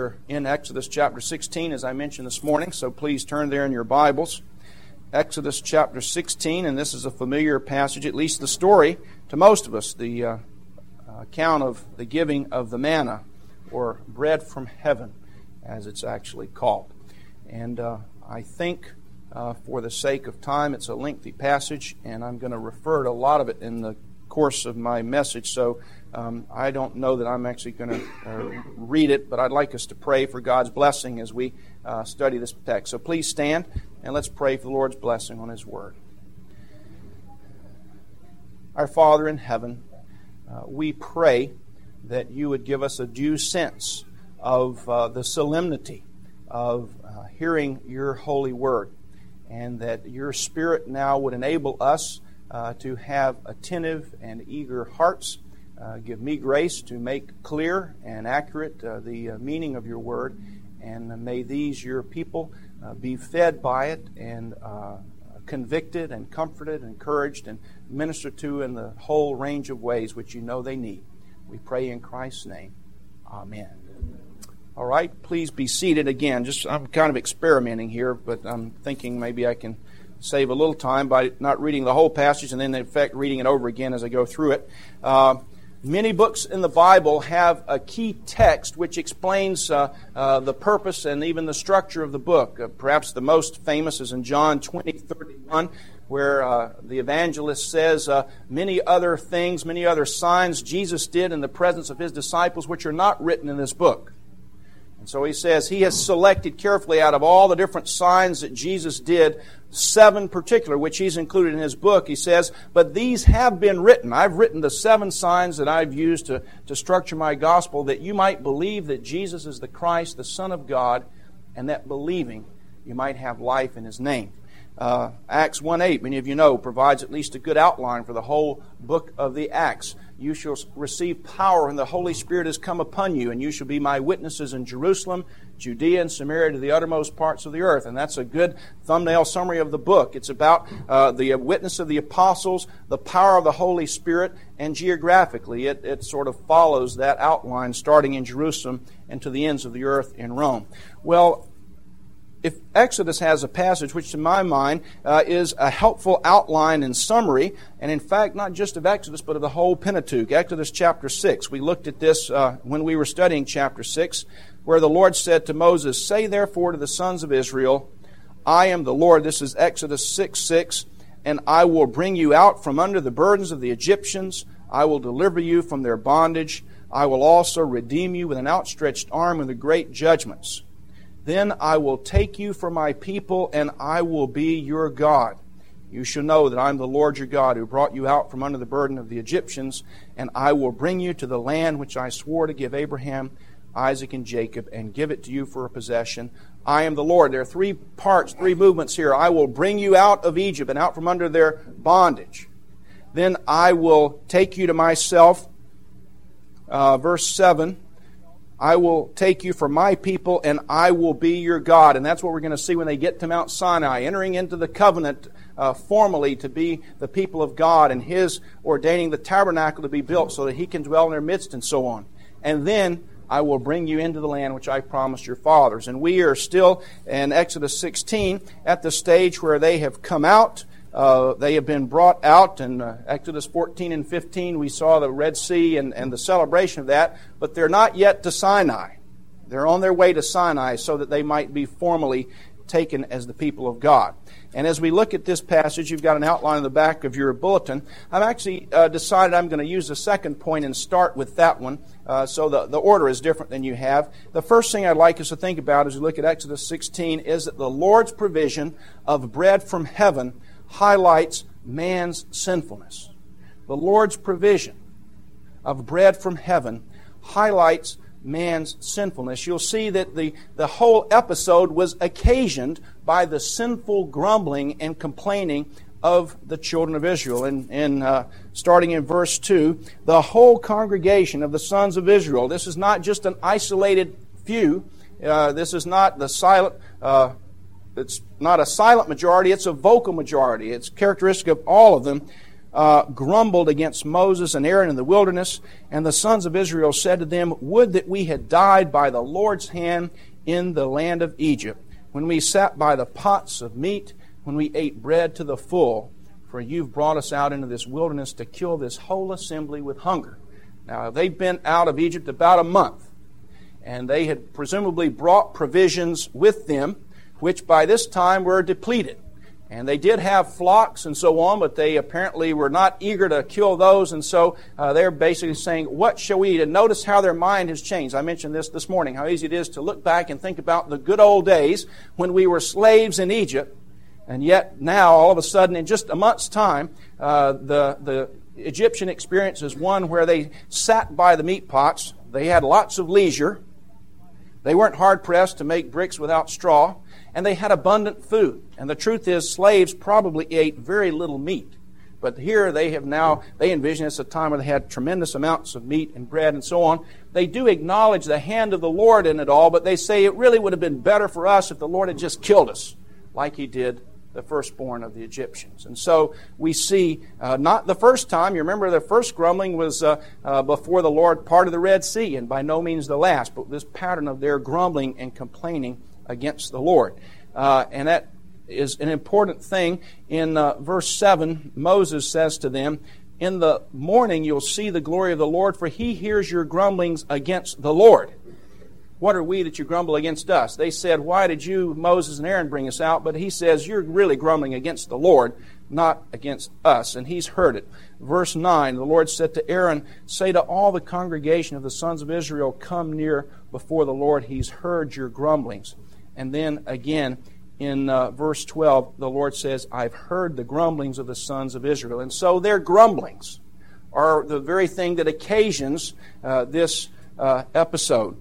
We're in Exodus chapter 16, as I mentioned this morning, so please turn there in your Bibles. Exodus chapter 16, and this is a familiar passage, at least the story to most of us, the account of the giving of the manna, or bread from heaven, as it's actually called. And I think, for the sake of time, it's a lengthy passage, and I'm going to refer to a lot of it in the course of my message, so I don't know that I'm actually going to read it, but I'd like us to pray for God's blessing as we study this text. So please stand, and let's pray for the Lord's blessing on His Word. Our Father in heaven, we pray that You would give us a due sense of the solemnity of hearing Your holy Word, and that Your Spirit now would enable us to have attentive and eager hearts. Give me grace to make clear and accurate the meaning of Your Word, and may these Your people be fed by it and convicted and comforted and encouraged and ministered to in the whole range of ways which You know they need. We pray in Christ's name. Amen. All right, please be seated again. I'm kind of experimenting here, but I'm thinking maybe I can save a little time by not reading the whole passage and then, in fact, reading it over again as I go through it. Many books in the Bible have a key text which explains the purpose and even the structure of the book. Perhaps the most famous is in John 20:31, where the evangelist says, many other things, many other signs Jesus did in the presence of His disciples which are not written in this book. And so he says He has selected carefully out of all the different signs that Jesus did, 7 particular, which He's included in His book. He says, but these have been written. I've written the 7 signs that I've used to structure my gospel, that you might believe that Jesus is the Christ, the Son of God, and that believing you might have life in His name. Acts 1:8, many of you know, provides at least a good outline for the whole book of the Acts. You shall receive power when the Holy Spirit has come upon you, and you shall be my witnesses in Jerusalem, Judea, and Samaria, to the uttermost parts of the earth. And that's a good thumbnail summary of the book. It's about the witness of the apostles, the power of the Holy Spirit, and geographically it sort of follows that outline, starting in Jerusalem and to the ends of the earth in Rome. Well, if Exodus has a passage which, to my mind, is a helpful outline and summary, and in fact, not just of Exodus, but of the whole Pentateuch, Exodus chapter 6. We looked at this when we were studying chapter 6, where the Lord said to Moses, say therefore to the sons of Israel, I am the Lord. This is Exodus 6:6, and I will bring you out from under the burdens of the Egyptians. I will deliver you from their bondage. I will also redeem you with an outstretched arm and with great judgments. Then I will take you for my people, and I will be your God. You shall know that I am the Lord your God, who brought you out from under the burden of the Egyptians, and I will bring you to the land which I swore to give Abraham, Isaac, and Jacob, and give it to you for a possession. I am the Lord. There are 3 parts, 3 movements here. I will bring you out of Egypt and out from under their bondage. Then I will take you to myself. Verse 7. I will take you for my people, and I will be your God. And that's what we're going to see when they get to Mount Sinai, entering into the covenant formally to be the people of God, and His ordaining the tabernacle to be built so that He can dwell in their midst and so on. And then I will bring you into the land which I promised your fathers. And we are still in Exodus 16 at the stage where they have come out. They have been brought out. In Exodus 14 and 15, we saw the Red Sea and the celebration of that, but they're not yet to Sinai. They're on their way to Sinai so that they might be formally taken as the people of God. And as we look at this passage, you've got an outline in the back of your bulletin. I've actually decided I'm going to use the second point and start with that one, so the order is different than you have. The first thing I'd like us to think about as we look at Exodus 16 is that the Lord's provision of bread from heaven highlights man's sinfulness. The Lord's provision of bread from heaven highlights man's sinfulness. You'll see that the whole episode was occasioned by the sinful grumbling and complaining of the children of Israel. And starting in verse 2, the whole congregation of the sons of Israel. This is not just an isolated few. This is not the silent It's not a silent majority, it's a vocal majority. It's characteristic of all of them. grumbled against Moses and Aaron in the wilderness, and the sons of Israel said to them, Would that we had died by the Lord's hand in the land of Egypt, when we sat by the pots of meat, when we ate bread to the full, for you've brought us out into this wilderness to kill this whole assembly with hunger. Now, they've been out of Egypt about a month, and they had presumably brought provisions with them, which by this time were depleted. And they did have flocks and so on, but they apparently were not eager to kill those, and so they're basically saying, what shall we eat? And notice how their mind has changed. I mentioned this morning, how easy it is to look back and think about the good old days when we were slaves in Egypt, and yet now, all of a sudden, in just a month's time, the Egyptian experience is one where they sat by the meat pots. They had lots of leisure. They weren't hard-pressed to make bricks without straw. And they had abundant food. And the truth is, slaves probably ate very little meat. But here they envision it's a time where they had tremendous amounts of meat and bread and so on. They do acknowledge the hand of the Lord in it all, but they say it really would have been better for us if the Lord had just killed us, like He did the firstborn of the Egyptians. And so we see, not the first time, you remember the first grumbling was before the Lord parted the Red Sea, and by no means the last, but this pattern of their grumbling and complaining against the Lord. And that is an important thing. In verse 7, Moses says to them, In the morning you'll see the glory of the Lord, for He hears your grumblings against the Lord. What are we that you grumble against us? They said, Why did you, Moses and Aaron, bring us out? But he says, you're really grumbling against the Lord, not against us. And he's heard it. Verse 9, the Lord said to Aaron, Say to all the congregation of the sons of Israel, Come near before the Lord. He's heard your grumblings. And then again, in verse 12, the Lord says, I've heard the grumblings of the sons of Israel. And so their grumblings are the very thing that occasions this episode.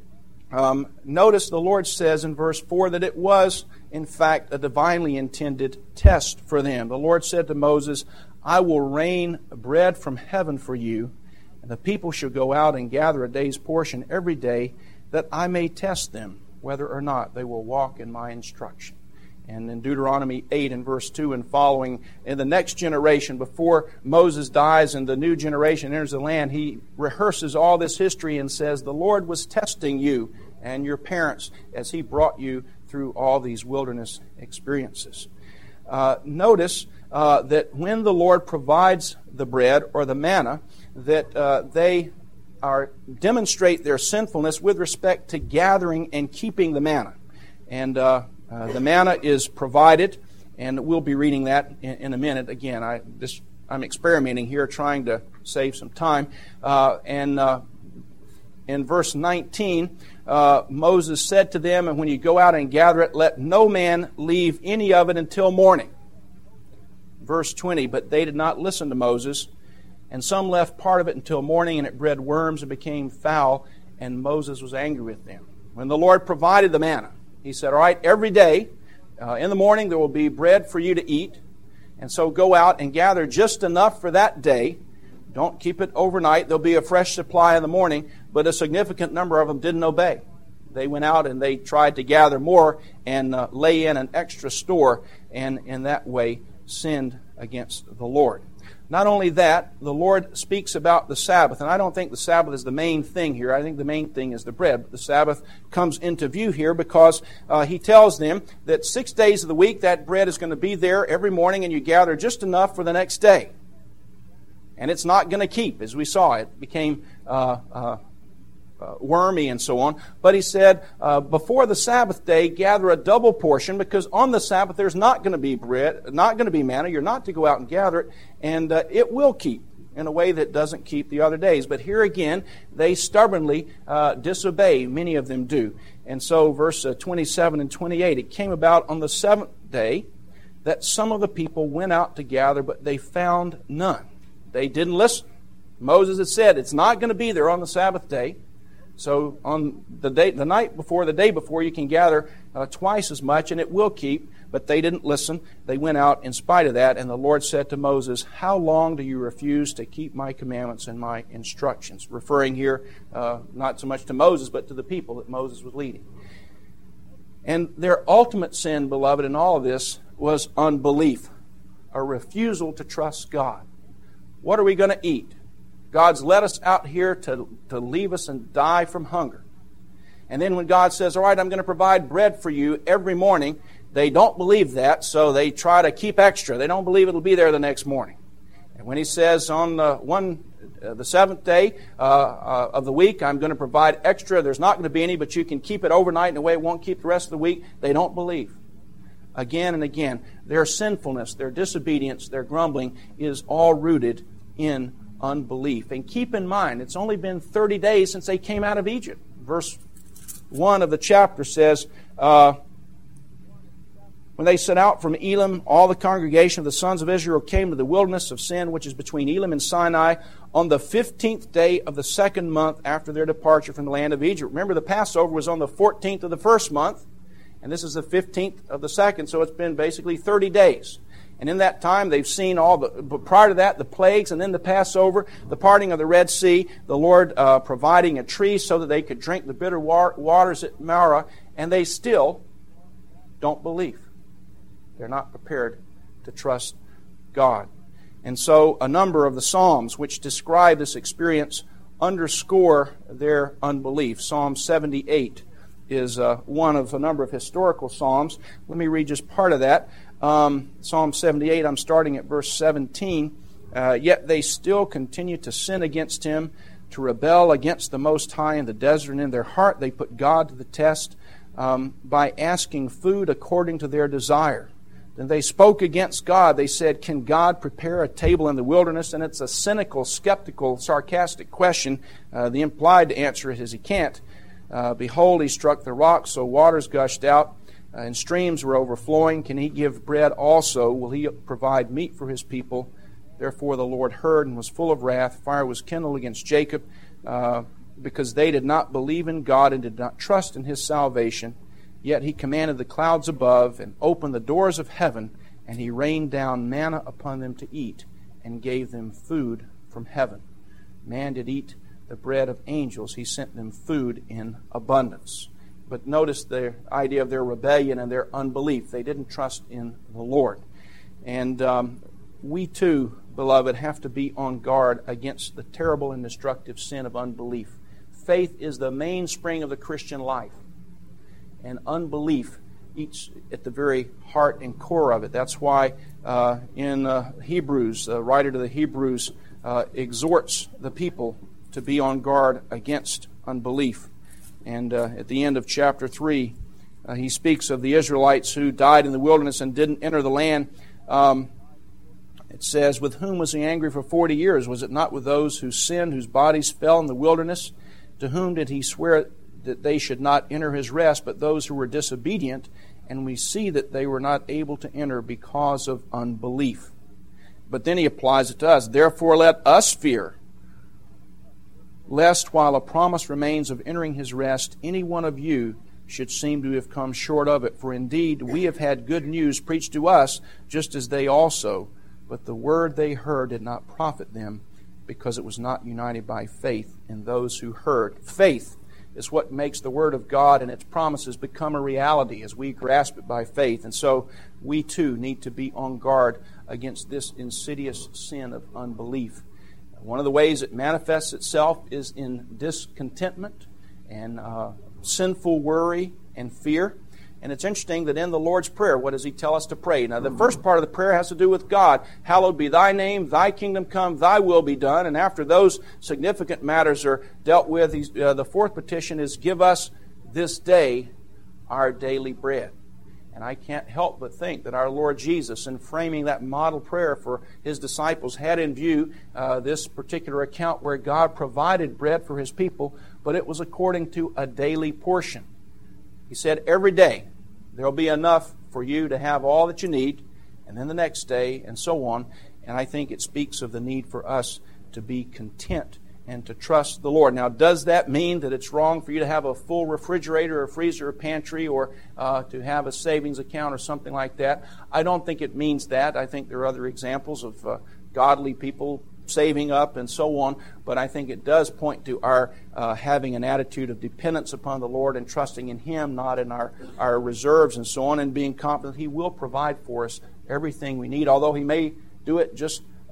Notice the Lord says in verse 4 that it was, in fact, a divinely intended test for them. The Lord said to Moses, I will rain bread from heaven for you, and the people shall go out and gather a day's portion every day, that I may test them, whether or not they will walk in my instruction. And in Deuteronomy 8 and verse 2 and following, in the next generation, before Moses dies and the new generation enters the land, he rehearses all this history and says, The Lord was testing you and your parents as He brought you through all these wilderness experiences. Notice that when the Lord provides the bread or the manna, that they demonstrate their sinfulness with respect to gathering and keeping the manna. And the manna is provided, and we'll be reading that in a minute. Again, I'm experimenting here, trying to save some time. In verse 19, Moses said to them, And when you go out and gather it, let no man leave any of it until morning. Verse 20, But they did not listen to Moses, and some left part of it until morning, and it bred worms and became foul, and Moses was angry with them. When the Lord provided the manna, He said, All right, every day in the morning there will be bread for you to eat, and so go out and gather just enough for that day. Don't keep it overnight. There'll be a fresh supply in the morning, but a significant number of them didn't obey. They went out and they tried to gather more and lay in an extra store, and in that way sinned against the Lord. Not only that, the Lord speaks about the Sabbath, and I don't think the Sabbath is the main thing here. I think the main thing is the bread. But the Sabbath comes into view here because He tells them that 6 days of the week that bread is going to be there every morning, and you gather just enough for the next day. And it's not going to keep, as we saw. It became wormy and so on. But He said, before the Sabbath day, gather a double portion, because on the Sabbath there's not going to be bread, not going to be manna. You're not to go out and gather it, and it will keep in a way that doesn't keep the other days. But here again, they stubbornly disobey. Many of them do. And so verse 27 and 28, It came about on the seventh day that some of the people went out to gather, but they found none. They didn't listen. Moses had said it's not going to be there on the Sabbath day. So on the night before, the day before, you can gather twice as much, and it will keep. But they didn't listen. They went out in spite of that. And the Lord said to Moses, How long do you refuse to keep my commandments and my instructions? Referring here not so much to Moses, but to the people that Moses was leading. And their ultimate sin, beloved, in all of this was unbelief, a refusal to trust God. What are we going to eat? God's led us out here to leave us and die from hunger. And then when God says, all right, I'm going to provide bread for you every morning, they don't believe that, so they try to keep extra. They don't believe it'll be there the next morning. And when He says on the seventh day of the week, I'm going to provide extra, there's not going to be any, but you can keep it overnight in a way it won't keep the rest of the week, they don't believe. Again and again, their sinfulness, their disobedience, their grumbling is all rooted in unbelief. And keep in mind, it's only been 30 days since they came out of Egypt. Verse 1 of the chapter says, when they set out from Elim, all the congregation of the sons of Israel came to the wilderness of Sin, which is between Elim and Sinai, on the 15th day of the second month after their departure from the land of Egypt. Remember, the Passover was on the 14th of the first month, and this is the 15th of the second, so it's been basically 30 days. And in that time, they've seen but prior to that, the plagues, and then the Passover, the parting of the Red Sea, the Lord providing a tree so that they could drink the bitter waters at Marah, and they still don't believe. They're not prepared to trust God. And so a number of the Psalms which describe this experience underscore their unbelief. Psalm 78 is one of a number of historical Psalms. Let me read just part of that. Psalm 78, I'm starting at verse 17. Yet they still continue to sin against Him, to rebel against the Most High in the desert, and in their heart they put God to the test by asking food according to their desire. Then they spoke against God. They said, can God prepare a table in the wilderness? And it's a cynical, skeptical, sarcastic question. The implied answer is He can't. Behold, He struck the rocks, so waters gushed out, and streams were overflowing. Can He give bread also? Will He provide meat for His people? Therefore the Lord heard and was full of wrath. Fire was kindled against Jacob, because they did not believe in God and did not trust in His salvation. Yet He commanded the clouds above and opened the doors of heaven, and He rained down manna upon them to eat and gave them food from heaven. Man did eat the bread of angels. He sent them food in abundance. But notice the idea of their rebellion and their unbelief. They didn't trust in the Lord. And we too, beloved, have to be on guard against the terrible and destructive sin of unbelief. Faith is the mainspring of the Christian life. And unbelief eats at the very heart and core of it. That's why in Hebrews, the writer to the Hebrews exhorts the people to be on guard against unbelief. And at the end of chapter 3, he speaks of the Israelites who died in the wilderness and didn't enter the land. It says, with whom was He angry for 40 years? Was it not with those who sinned, whose bodies fell in the wilderness? To whom did He swear that they should not enter His rest, but those who were disobedient? And we see that they were not able to enter because of unbelief. But then he applies it to us. Therefore let us fear, lest while a promise remains of entering His rest, any one of you should seem to have come short of it. For indeed we have had good news preached to us, just as they also. But the word they heard did not profit them, because it was not united by faith in those who heard. Faith is what makes the Word of God and its promises become a reality as we grasp it by faith. And so we too need to be on guard against this insidious sin of unbelief. One of the ways it manifests itself is in discontentment and sinful worry and fear. And it's interesting that in the Lord's Prayer, what does He tell us to pray? Now, the first part of the prayer has to do with God. Hallowed be Thy name, Thy kingdom come, Thy will be done. And after those significant matters are dealt with, the fourth petition is, give us this day our daily bread. And I can't help but think that our Lord Jesus, in framing that model prayer for His disciples, had in view this particular account where God provided bread for His people, but it was according to a daily portion. He said, every day there will be enough for you to have all that you need, and then the next day, and so on. And I think it speaks of the need for us to be content and to trust the Lord. Now, does that mean that it's wrong for you to have a full refrigerator or freezer or pantry, or to have a savings account or something like that? I don't think it means that. I think there are other examples of godly people saving up and so on, but I think it does point to our having an attitude of dependence upon the Lord and trusting in Him, not in our reserves and so on, and being confident He will provide for us everything we need, although He may do it just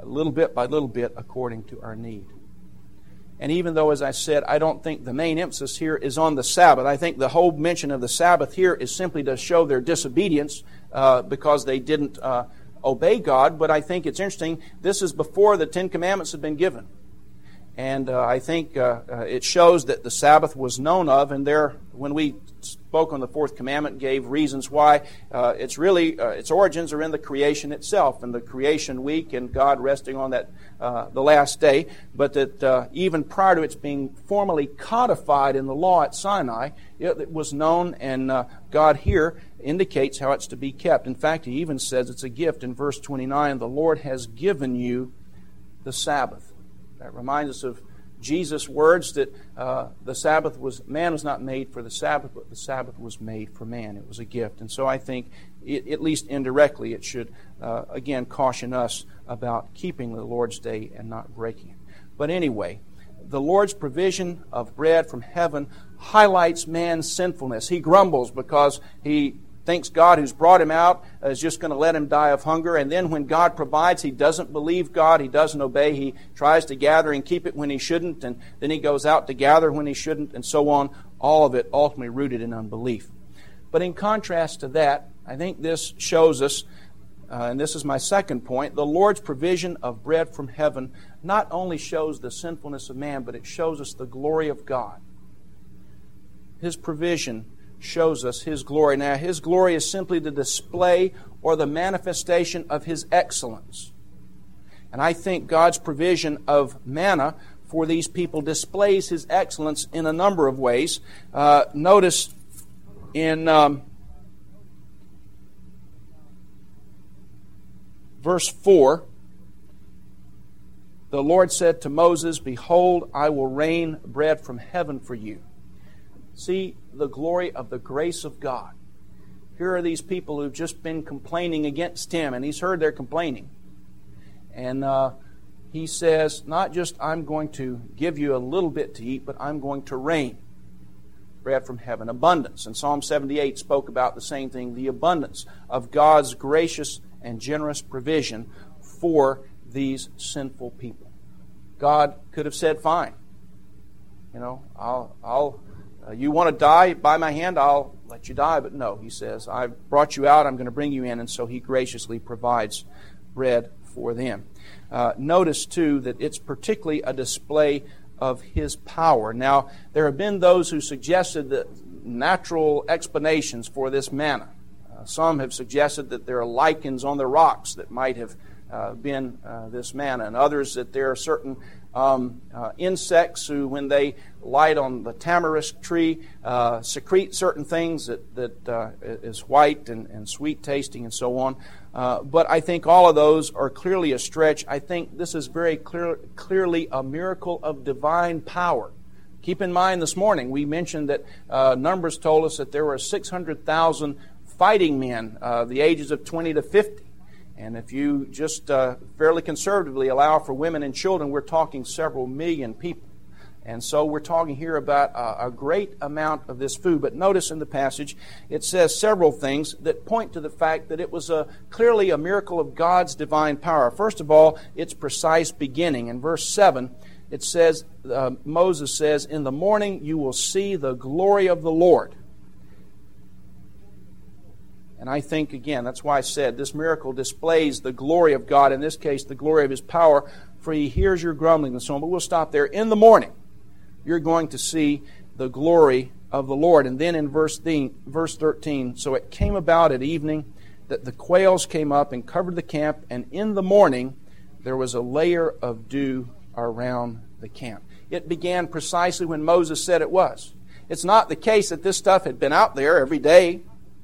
little bit by little bit according to our need. And even though, as I said, I don't think the main emphasis here is on the Sabbath. I think the whole mention of the Sabbath here is simply to show their disobedience because they didn't obey God. But I think it's interesting, this is before the Ten Commandments had been given. And I think it shows that the Sabbath was known of, and there, when we spoke on the fourth commandment, gave reasons why. It's really, its origins are in the creation itself, and the creation week, and God resting on that the last day. But that even prior to its being formally codified in the law at Sinai, it was known, and God here indicates how it's to be kept. In fact, He even says it's a gift in verse 29, the Lord has given you the Sabbath. That reminds us of Jesus' words that the Sabbath man was not made for the Sabbath, but the Sabbath was made for man. It was a gift. And so I think, at least indirectly, it should, again, caution us about keeping the Lord's Day and not breaking it. But anyway, the Lord's provision of bread from heaven highlights man's sinfulness. He grumbles because he thinks God, who's brought him out, is just going to let him die of hunger. And then when God provides, he doesn't believe God. He doesn't obey. He tries to gather and keep it when he shouldn't. And then he goes out to gather when he shouldn't, and so on. All of it ultimately rooted in unbelief. But in contrast to that, I think this shows us, and this is my second point, the Lord's provision of bread from heaven not only shows the sinfulness of man, but it shows us the glory of God. His provision shows us His glory. Now, His glory is simply the display or the manifestation of His excellence. And I think God's provision of manna for these people displays His excellence in a number of ways. Notice in verse 4, the Lord said to Moses, "Behold, I will rain bread from heaven for you." See the glory of the grace of God. Here are these people who've just been complaining against Him, and He's heard their complaining. And He says, not just I'm going to give you a little bit to eat, but I'm going to rain bread from heaven. Abundance. And Psalm 78 spoke about the same thing, the abundance of God's gracious and generous provision for these sinful people. God could have said, fine, you want to die by my hand, I'll let you die. But no, He says, I've brought you out, I'm going to bring you in. And so He graciously provides bread for them. Notice, too, that it's particularly a display of His power. Now, there have been those who suggested that natural explanations for this manna. Some have suggested that there are lichens on the rocks that might have been this manna, and others that there are certain insects who, when they light on the tamarisk tree, secrete certain things that is white and sweet tasting and so on. But I think all of those are clearly a stretch. I think this is very clearly a miracle of divine power. Keep in mind, this morning we mentioned that Numbers told us that there were 600,000 fighting men, the ages of 20 to 50. And if you just fairly conservatively allow for women and children, we're talking several million people. And so we're talking here about a great amount of this food. But notice in the passage, it says several things that point to the fact that it was clearly a miracle of God's divine power. First of all, its precise beginning. In verse 7, it says, Moses says, "In the morning you will see the glory of the Lord." And I think, again, that's why I said this miracle displays the glory of God, in this case, the glory of His power, for He hears your grumbling and so on. But we'll stop there. In the morning, you're going to see the glory of the Lord. And then in verse 13, "So it came about at evening that the quails came up and covered the camp, and in the morning there was a layer of dew around the camp." It began precisely when Moses said it was. It's not the case that this stuff had been out there every day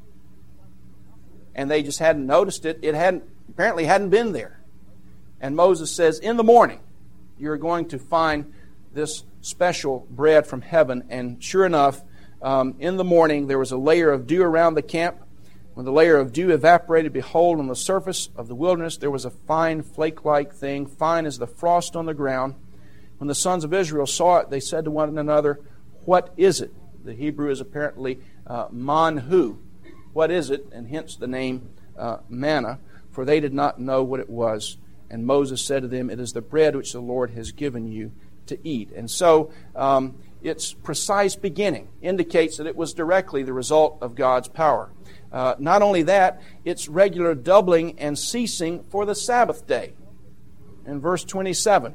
and they just hadn't noticed it. It apparently hadn't been there. And Moses says, in the morning, you're going to find this special bread from heaven. And sure enough, in the morning, there was a layer of dew around the camp. When the layer of dew evaporated, behold, on the surface of the wilderness, there was a fine flake-like thing, fine as the frost on the ground. When the sons of Israel saw it, they said to one another, "What is it?" The Hebrew is apparently manhu. What is it? And hence the name manna, for they did not know what it was And Moses said to them, "It is the bread which the Lord has given you to eat." And so its precise beginning indicates that it was directly the result of God's power. Not only that, its regular doubling and ceasing for the Sabbath day. In verse 27,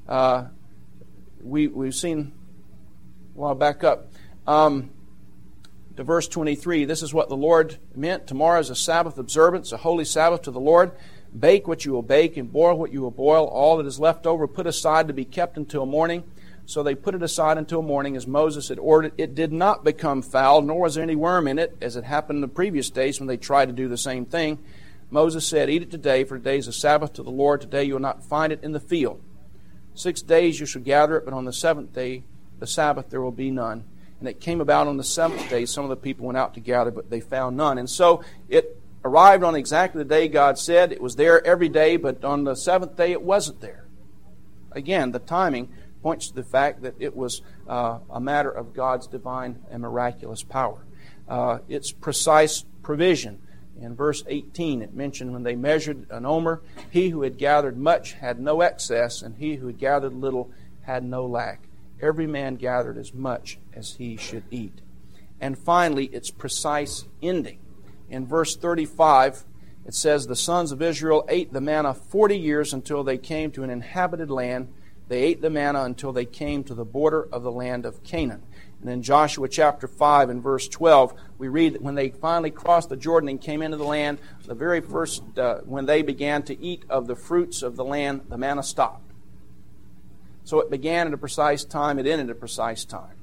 we've seen, well, I'll back up to verse 23. This is what the Lord meant. Tomorrow is a Sabbath observance, a holy Sabbath to the Lord. Bake what you will bake and boil what you will boil. All that is left over put aside to be kept until morning. So they put it aside until morning as Moses had ordered. It did not become foul, nor was there any worm in it, as it happened in the previous days when they tried to do the same thing. Moses said, "Eat it today, for today is a Sabbath to the Lord. Today you will not find it in the field. 6 days you shall gather it, but on the seventh day, the Sabbath, there will be none." And it came about on the seventh day, some of the people went out to gather, but they found none. And so it arrived on exactly the day God said. It was there every day, but on the seventh day it wasn't there. Again, the timing points to the fact that it was a matter of God's divine and miraculous power. Its precise provision. In verse 18, it mentioned when they measured an omer, he who had gathered much had no excess, and he who had gathered little had no lack. Every man gathered as much as he should eat. And finally, its precise ending. In verse 35, it says, "The sons of Israel ate the manna 40 years until they came to an inhabited land. They ate the manna until they came to the border of the land of Canaan." And in Joshua chapter 5 and verse 12, we read that when they finally crossed the Jordan and came into the land, the very first, when they began to eat of the fruits of the land, the manna stopped. So it began at a precise time, it ended at a precise time.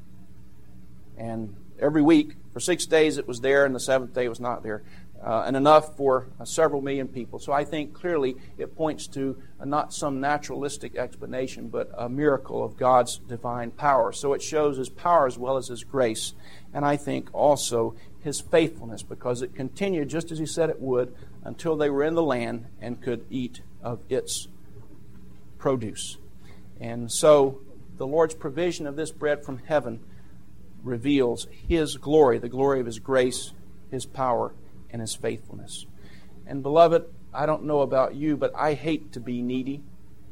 And every week, for 6 days it was there, and the seventh day it was not there. And enough for several million people. So I think clearly it points to not some naturalistic explanation, but a miracle of God's divine power. So it shows His power as well as His grace, and I think also His faithfulness, because it continued just as He said it would until they were in the land and could eat of its produce. And so the Lord's provision of this bread from heaven reveals His glory, the glory of His grace, His power, and His faithfulness. And beloved, I don't know about you, but I hate to be needy.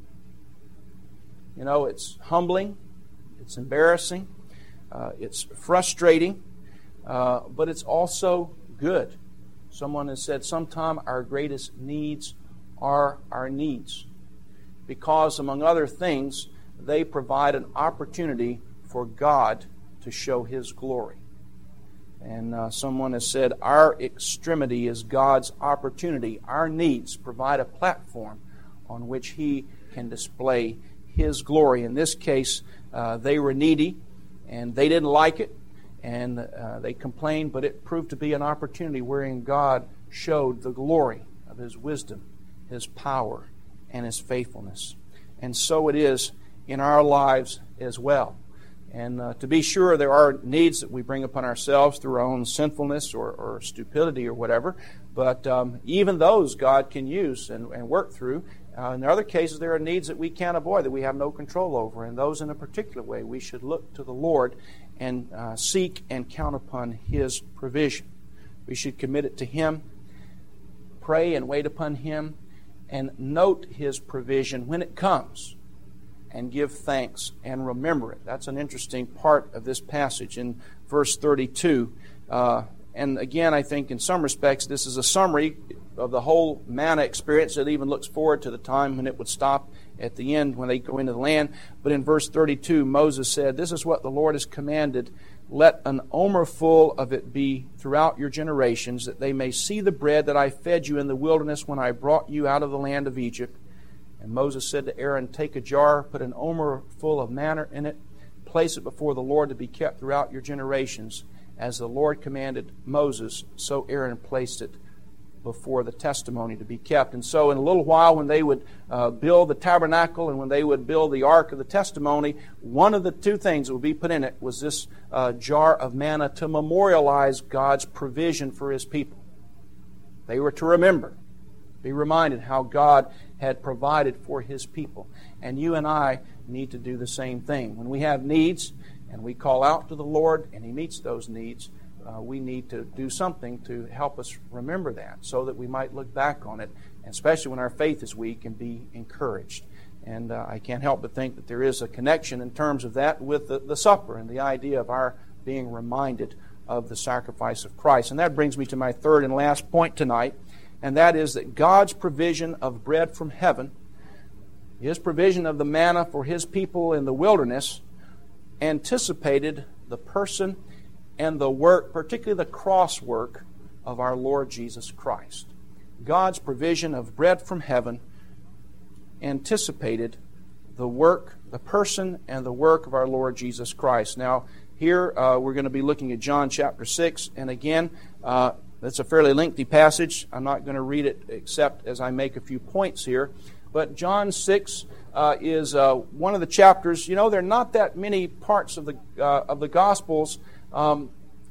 You know, it's humbling, it's embarrassing, it's frustrating, but it's also good. Someone has said, sometime our greatest needs are our needs, because, among other things, they provide an opportunity for God to show His glory. And someone has said, our extremity is God's opportunity. Our needs provide a platform on which He can display His glory. In this case, they were needy, and they didn't like it, and they complained, but it proved to be an opportunity wherein God showed the glory of His wisdom, His power, and His faithfulness. And so it is in our lives as well. And to be sure, there are needs that we bring upon ourselves through our own sinfulness or stupidity or whatever. But even those God can use and work through. In other cases, there are needs that we can't avoid, that we have no control over. And those in a particular way, we should look to the Lord and seek and count upon His provision. We should commit it to Him, pray and wait upon Him, and note His provision when it comes, and give thanks and remember it. That's an interesting part of this passage in verse 32. And again, I think in some respects this is a summary of the whole manna experience. It even looks forward to the time when it would stop at the end when they go into the land. But in verse 32, Moses said, "This is what the Lord has commanded. Let an omer full of it be throughout your generations, that they may see the bread that I fed you in the wilderness when I brought you out of the land of Egypt." And Moses said to Aaron, "Take a jar, put an omer full of manna in it, place it before the Lord to be kept throughout your generations. As the Lord commanded Moses, so Aaron placed it before the testimony to be kept." And so in a little while, when they would build the tabernacle and when they would build the ark of the testimony, one of the two things that would be put in it was this jar of manna to memorialize God's provision for His people. They were to remember, be reminded how God had provided for His people. And you and I need to do the same thing. When we have needs and we call out to the Lord and He meets those needs, we need to do something to help us remember that so that we might look back on it, and especially when our faith is weak, and be encouraged. And I can't help but think that there is a connection in terms of that with the supper and the idea of our being reminded of the sacrifice of Christ. And that brings me to my third and last point tonight, and that is that God's provision of bread from heaven, His provision of the manna for His people in the wilderness, anticipated the person and the work, particularly the cross work, of our Lord Jesus Christ. God's provision of bread from heaven anticipated the work, the person, and the work of our Lord Jesus Christ. Now, here we're going to be looking at John chapter 6, and again, that's a fairly lengthy passage. I'm not going to read it except as I make a few points here. But John 6 is one of the chapters. You know, there are not that many parts of the Gospels. Let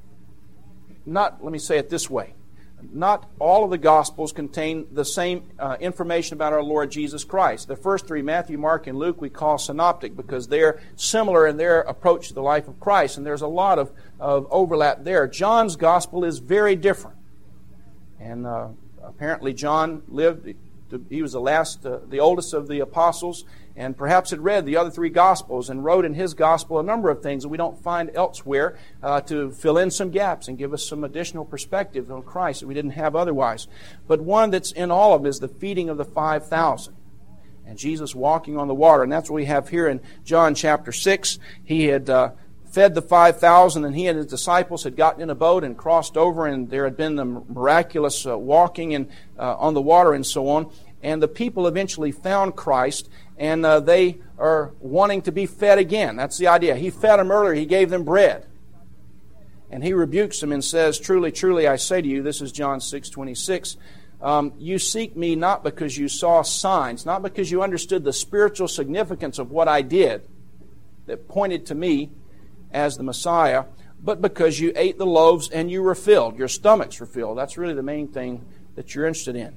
me say it this way. Not all of the Gospels contain the same information about our Lord Jesus Christ. The first three, Matthew, Mark, and Luke, we call synoptic because they're similar in their approach to the life of Christ, and there's a lot of overlap there. John's Gospel is very different. And apparently John lived... He was the oldest of the apostles, and perhaps had read the other three Gospels and wrote in his Gospel a number of things that we don't find elsewhere to fill in some gaps and give us some additional perspective on Christ that we didn't have otherwise. But one that's in all of them is the feeding of the 5,000. And Jesus walking on the water. And that's what we have here in John chapter 6. He had fed the 5,000, and he and his disciples had gotten in a boat and crossed over, and there had been the miraculous walking and on the water and so on. And the people eventually found Christ, and they are wanting to be fed again. That's the idea. He fed them earlier. He gave them bread. And he rebukes them and says, "Truly, truly, I say to you," this is John 6:26, "you seek me not because you saw signs, not because you understood the spiritual significance of what I did that pointed to me as the Messiah, but because you ate the loaves and you were filled. Your stomachs were filled." That's really the main thing that you're interested in.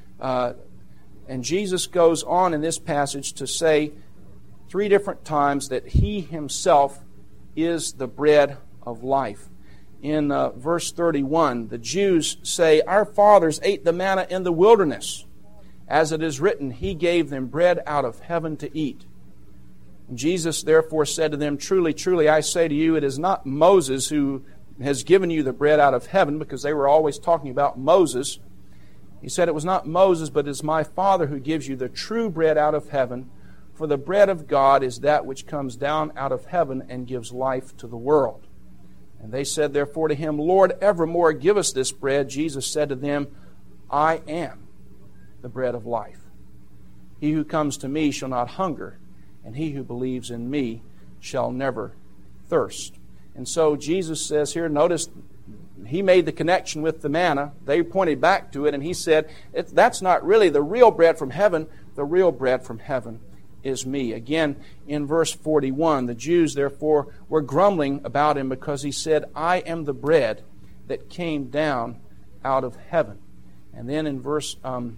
And Jesus goes on in this passage to say 3 different times that He Himself is the bread of life. In verse 31, the Jews say, "Our fathers ate the manna in the wilderness. As it is written, He gave them bread out of heaven to eat." Jesus therefore said to them, "Truly, truly, I say to you, it is not Moses who has given you the bread out of heaven," because they were always talking about Moses. He said, "It was not Moses, but it is my Father who gives you the true bread out of heaven. For the bread of God is that which comes down out of heaven and gives life to the world." And they said therefore to Him, "Lord, evermore give us this bread." Jesus said to them, "I am the bread of life. He who comes to me shall not hunger, and he who believes in me shall never thirst." And so Jesus says here, notice He made the connection with the manna. They pointed back to it, and He said, that's not really the real bread from heaven. The real bread from heaven is me. Again, in verse 41, the Jews therefore were grumbling about Him because He said, "I am the bread that came down out of heaven." And then in verse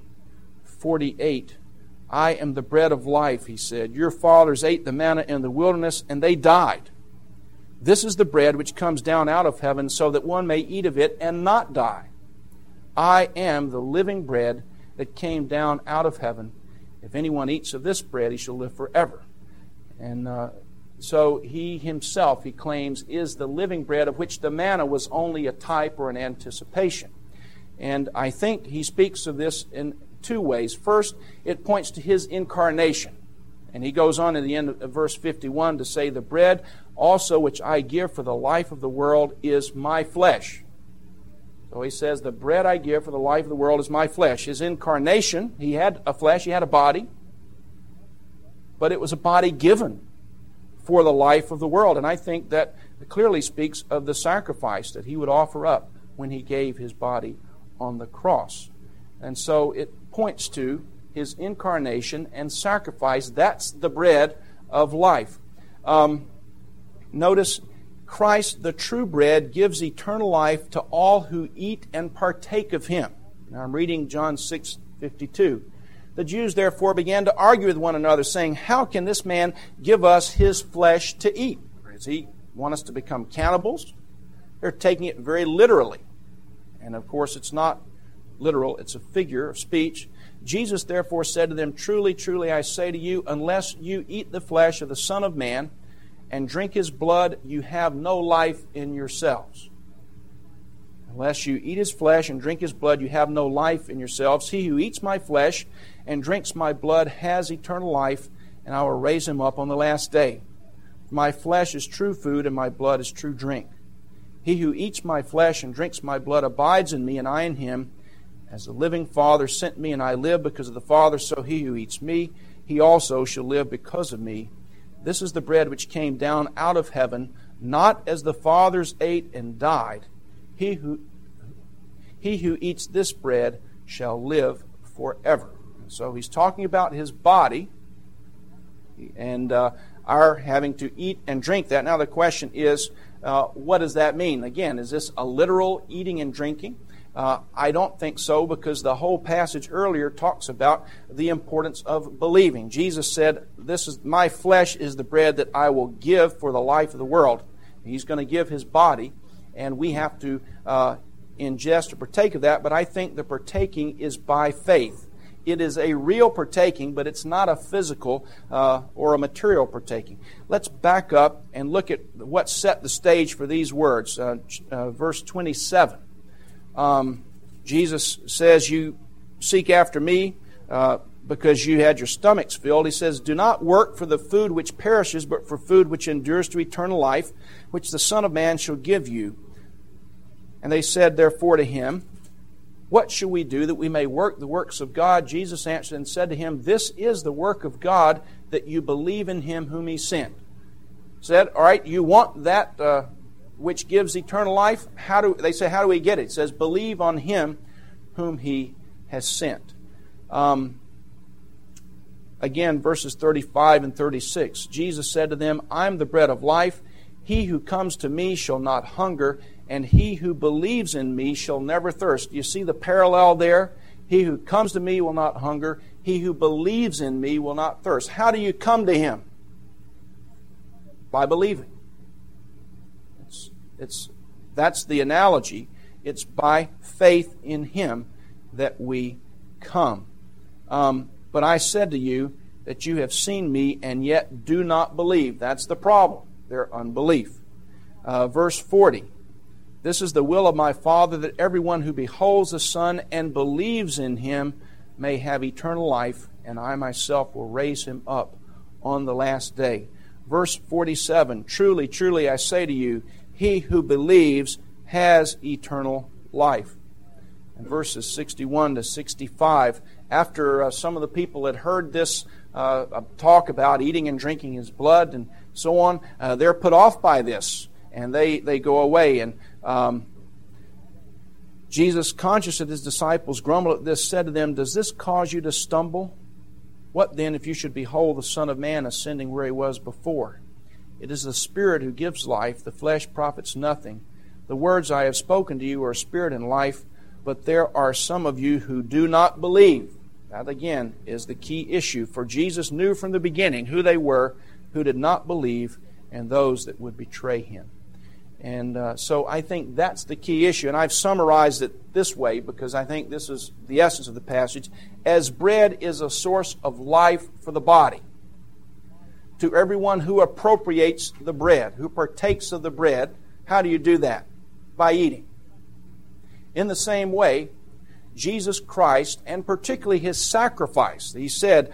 48, "I am the bread of life," He said. "Your fathers ate the manna in the wilderness, and they died. This is the bread which comes down out of heaven, so that one may eat of it and not die. I am the living bread that came down out of heaven. If anyone eats of this bread, he shall live forever." And so He Himself, He claims, is the living bread of which the manna was only a type or an anticipation. And I think He speaks of this in 2 ways. First, it points to His incarnation. And He goes on in the end of verse 51 to say, "The bread also which I give for the life of the world is my flesh." So He says, the bread I give for the life of the world is my flesh. His incarnation, He had a flesh, He had a body, but it was a body given for the life of the world. And I think that clearly speaks of the sacrifice that He would offer up when He gave His body on the cross. And so it points to His incarnation and sacrifice. That's the bread of life. Notice, Christ, the true bread, gives eternal life to all who eat and partake of Him. Now I'm reading John 6:52. "The Jews therefore began to argue with one another, saying, 'How can this man give us His flesh to eat?'" Does He want us to become cannibals? They're taking it very literally. And of course, it's not literal, it's a figure of speech. Jesus therefore said to them, Truly, truly, I say to you, unless you eat the flesh of the Son of Man and drink His blood, you have no life in yourselves. Unless you eat His flesh and drink His blood, you have no life in yourselves. He who eats my flesh and drinks my blood has eternal life, and I will raise him up on the last day. My flesh is true food, and my blood is true drink. He who eats my flesh and drinks my blood abides in me, and I in him. As the living Father sent me, and I live because of the Father, so he who eats me, he also shall live because of me. This is the bread which came down out of heaven, not as the fathers ate and died. He who eats this bread shall live forever. And so he's talking about his body, and our having to eat and drink that. Now the question is, what does that mean? Again, is this a literal eating and drinking? I don't think so, because the whole passage earlier talks about the importance of believing. Jesus said, my flesh is the bread that I will give for the life of the world. He's going to give His body, and we have to ingest or partake of that, but I think the partaking is by faith. It is a real partaking, but it's not a physical or a material partaking. Let's back up and look at what set the stage for these words. Verse 27. Jesus says, you seek after me because you had your stomachs filled. He says, do not work for the food which perishes, but for food which endures to eternal life, which the Son of Man shall give you. And they said therefore to him, what shall we do that we may work the works of God? Jesus answered and said to him, this is the work of God, that you believe in Him whom He sent. Said, all right, you want that which gives eternal life? They say, how do we get it? It says, believe on Him whom He has sent. Again, verses 35 and 36. Jesus said to them, I am the bread of life. He who comes to me shall not hunger, and he who believes in me shall never thirst. You see the parallel there? He who comes to me will not hunger. He who believes in me will not thirst. How do you come to Him? By believing. That's the analogy. It's by faith in Him that we come. But I said to you that you have seen me and yet do not believe. That's the problem, their unbelief. Verse 40. This is the will of my Father, that everyone who beholds the Son and believes in Him may have eternal life, and I myself will raise him up on the last day. Verse 47. Truly, truly, I say to you, he who believes has eternal life. And verses 61 to 65, after some of the people had heard this talk about eating and drinking His blood and so on, they're put off by this, and they go away. And Jesus, conscious that His disciples grumbled at this, said to them, does this cause you to stumble? What then if you should behold the Son of Man ascending where He was before? It is the Spirit who gives life, the flesh profits nothing. The words I have spoken to you are spirit and life, but there are some of you who do not believe. That again is the key issue, for Jesus knew from the beginning who they were who did not believe and those that would betray Him. And so I think that's the key issue. And I've summarized it this way because I think this is the essence of the passage. As bread is a source of life for the body, to everyone who appropriates the bread, who partakes of the bread, how do you do that? By eating. In the same way, Jesus Christ, and particularly His sacrifice, He said,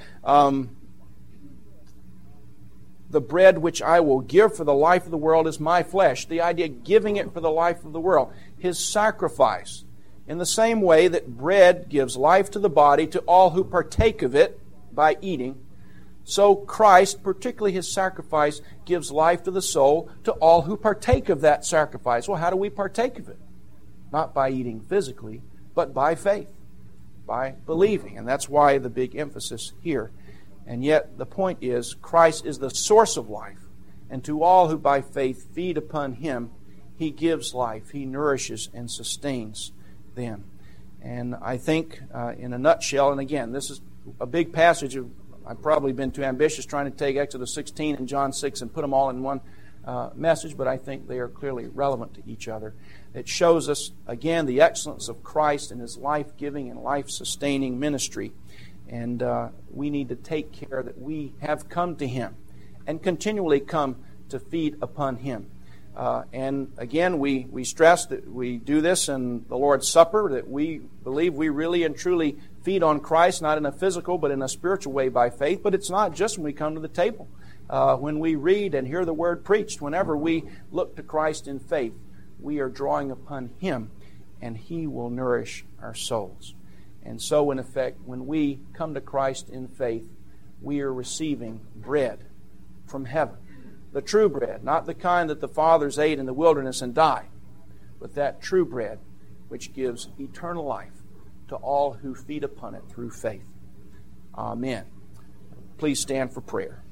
the bread which I will give for the life of the world is my flesh. The idea of giving it for the life of the world. His sacrifice. In the same way that bread gives life to the body, to all who partake of it by eating, so Christ, particularly His sacrifice, gives life to the soul, to all who partake of that sacrifice. Well, how do we partake of it? Not by eating physically, but by faith, by believing. And that's why the big emphasis here. And yet the point is, Christ is the source of life. And to all who by faith feed upon Him, He gives life. He nourishes and sustains them. And I think, in a nutshell, and again, this is a big passage. I've probably been too ambitious trying to take Exodus 16 and John 6 and put them all in one message, but I think they are clearly relevant to each other. It shows us, again, the excellence of Christ and His life-giving and life-sustaining ministry. And we need to take care that we have come to Him and continually come to feed upon Him. And again, we stress that we do this in the Lord's Supper, that we believe we really and truly feed on Christ, not in a physical but in a spiritual way by faith. But it's not just when we come to the table. When we read and hear the Word preached, whenever we look to Christ in faith, we are drawing upon Him, and He will nourish our souls. And so, in effect, when we come to Christ in faith, we are receiving bread from heaven. The true bread, not the kind that the fathers ate in the wilderness and died, but that true bread which gives eternal life to all who feed upon it through faith. Amen. Please stand for prayer.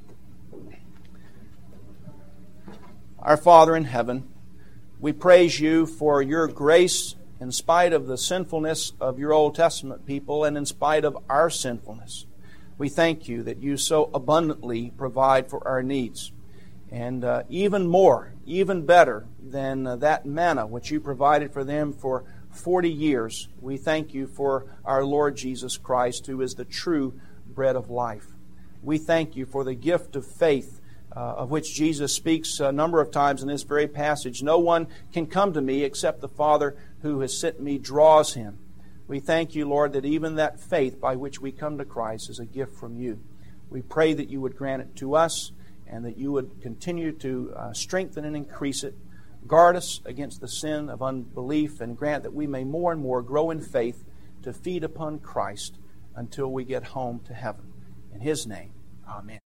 Our Father in heaven, we praise You for Your grace in spite of the sinfulness of Your Old Testament people and in spite of our sinfulness. We thank You that You so abundantly provide for our needs. And even more, even better than that manna which You provided for them for 40 years, we thank You for our Lord Jesus Christ, who is the true bread of life. We thank You for the gift of faith, of which Jesus speaks a number of times in this very passage. No one can come to Me except the Father who has sent Me draws him. We thank You, Lord, that even that faith by which we come to Christ is a gift from You. We pray that You would grant it to us, and that You would continue to strengthen and increase it. Guard us against the sin of unbelief, and grant that we may more and more grow in faith to feed upon Christ until we get home to heaven. In His name, amen.